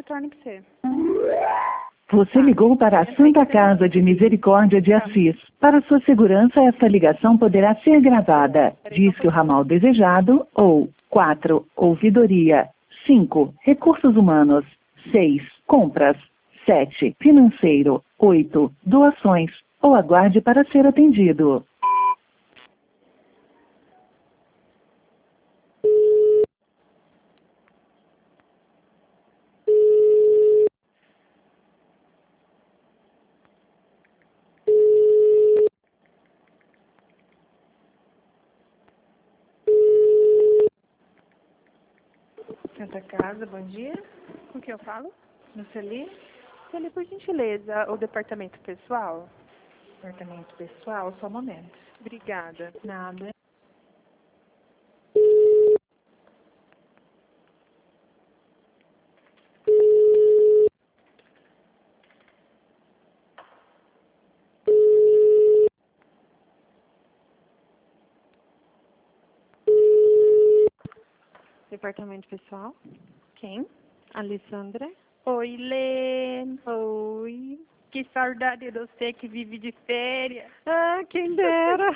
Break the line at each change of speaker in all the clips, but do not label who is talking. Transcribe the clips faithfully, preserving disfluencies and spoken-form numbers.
retorne para você.
Você ligou para a Santa Casa de Misericórdia de Assis. Para sua segurança, esta ligação poderá ser gravada. Disque o ramal desejado ou quatro. Ouvidoria. cinco. Recursos humanos. seis. Compras. sete. Financeiro. oito. Doações. Ou aguarde para ser atendido.
Santa Casa, bom dia.
Com quem eu falo?
Luceli,
Ele, por gentileza, o departamento pessoal?
departamento pessoal, só um momento.
Obrigada.
Nada. Departamento pessoal,
Quem?
Alessandra.
Oi, Lê.
Oi.
Que saudade de você que vive de férias.
Ah, quem dera.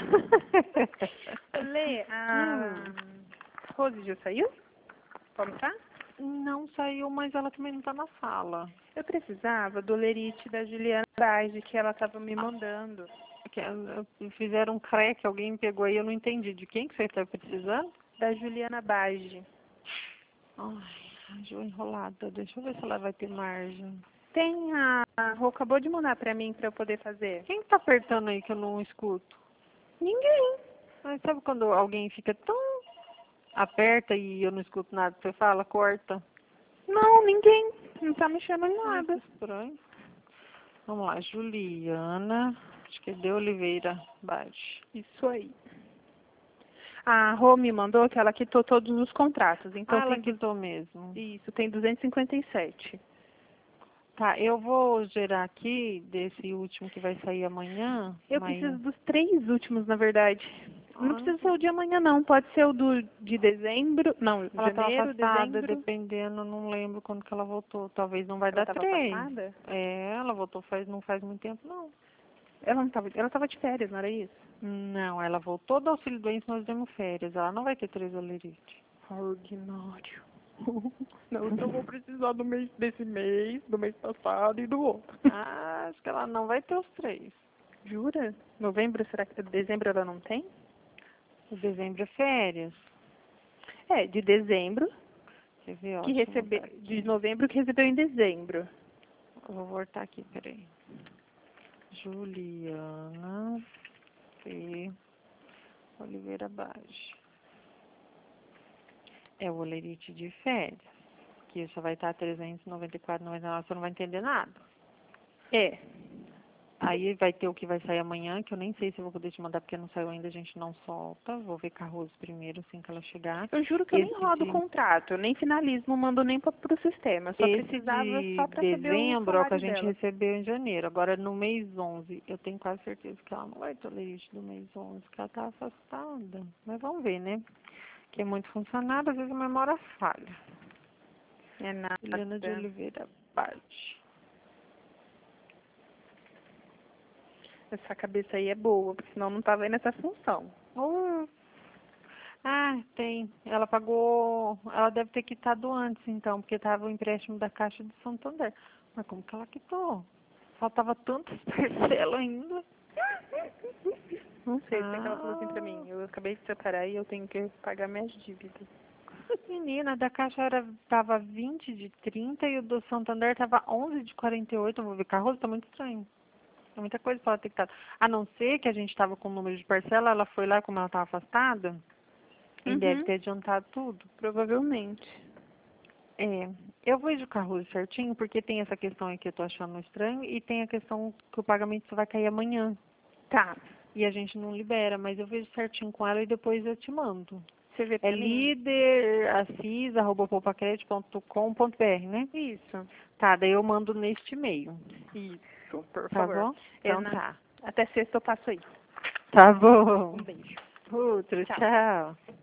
Lê, a Rose já saiu? Como tá?
Não saiu, mas ela também não tá na sala.
Eu precisava do lerite da Juliana Braz, que ela estava me mandando.
Que, eh, Fizeram um creque, alguém pegou aí, eu não entendi. De quem que você está precisando?
Da Juliana Bage.
Ai, Ju enrolada. Deixa eu ver se ela vai ter margem.
Tem a... A Rô acabou de mandar pra mim pra eu poder fazer.
Quem tá apertando aí que eu não escuto?
Ninguém.
Mas sabe quando alguém fica tão... aperta e eu não escuto nada que você fala, corta?
Não, ninguém. Não tá mexendo em
Ai, que
nada.
estranho. Vamos lá, Juliana, acho que é de Oliveira Bage.
Isso aí. A Rô me mandou que ela quitou todos os contratos. Então
Ah, ela
tem...
quitou mesmo.
Isso, tem duzentos e cinquenta e sete.
Tá, eu vou gerar aqui desse último que vai sair amanhã.
Eu
mas...
preciso dos três últimos, na verdade. Não
Ah.
precisa ser o de amanhã, não. Pode ser o do de dezembro. Não,
Ela estava
janeiro,
afastada,
dezembro.
dependendo, não lembro quando que ela voltou. Talvez não vai
Ela
dar
estava
três.
afastada?
É, ela voltou faz, não faz muito tempo, não.
Ela não estava. Ela estava de férias, não era isso?
Não, ela voltou do auxílio doença, nós demos férias. Ela não vai ter três olerite.
Ordinário. Não, então eu vou precisar do mês, desse mês, do mês passado e do outro.
Ah, acho que ela não vai ter os três.
Jura? Novembro, será que dezembro ela não tem?
O dezembro é férias.
É, de dezembro,
Quer ver, ó,
que
deixa eu
recebe,
voltar aqui.
de novembro que recebeu em dezembro.
Eu vou voltar aqui, peraí. Juliana C. Oliveira Bage. É o olerite de férias, que só vai estar trezentos e noventa e quatro reais e noventa e nove centavos, você não vai entender nada.
É.
Aí vai ter o que vai sair amanhã, que eu nem sei se eu vou poder te mandar, porque não saiu ainda, a gente não solta. Vou ver com a Rose primeiro, assim que ela chegar.
Eu juro que eu nem
Esse
rodo o
de-
contrato, eu nem finalizo, não mando nem para o sistema. Eu só
Esse
precisava
de
só para saber o
dezembro é o que a
salário
gente
dela.
recebeu em janeiro. Agora, no mês onze, eu tenho quase certeza que ela não vai ter o olerite do mês onze, que ela tá afastada. Mas vamos ver, né? Que é muito funcionário, às vezes a memória falha.
É nada.
Juliana de Oliveira Bage.
Essa cabeça aí é boa, porque senão não tava aí nessa função.
Oh. Ah, tem. Ela pagou. Ela deve ter quitado antes, então, porque estava o empréstimo da Caixa de Santander. Mas como que ela quitou? Faltava tantas parcelas ainda.
Não sei, sei que ela falou assim pra
Ah.
mim. Eu acabei de separar e eu tenho que pagar minhas dívidas.
Menina, a da Caixa era, tava vinte de trinta e o do Santander tava onze de quarenta e oito. Eu vou ver, Carroso, tá muito estranho. É muita coisa pra ela ter quitado. A não ser que a gente tava com o número de parcela, ela foi lá, como ela tava afastada, e
Uhum.
deve ter adiantado tudo.
Provavelmente.
É, eu vejo o Carroso certinho, porque tem essa questão aí que eu tô achando estranho, e tem a questão que o pagamento só vai cair amanhã.
Tá.
E a gente não libera, mas eu vejo certinho com ela e depois eu te mando.
Você vê pra
É
mim?
líder assis arroba poupacredit ponto com ponto br, né?
Isso.
Tá, daí eu mando neste e-mail.
Isso, por
Tá
favor.
bom?
Eu
Então
na-
tá.
Até sexta eu passo aí.
Tá bom.
Um beijo.
Outro,
Tchau.
tchau.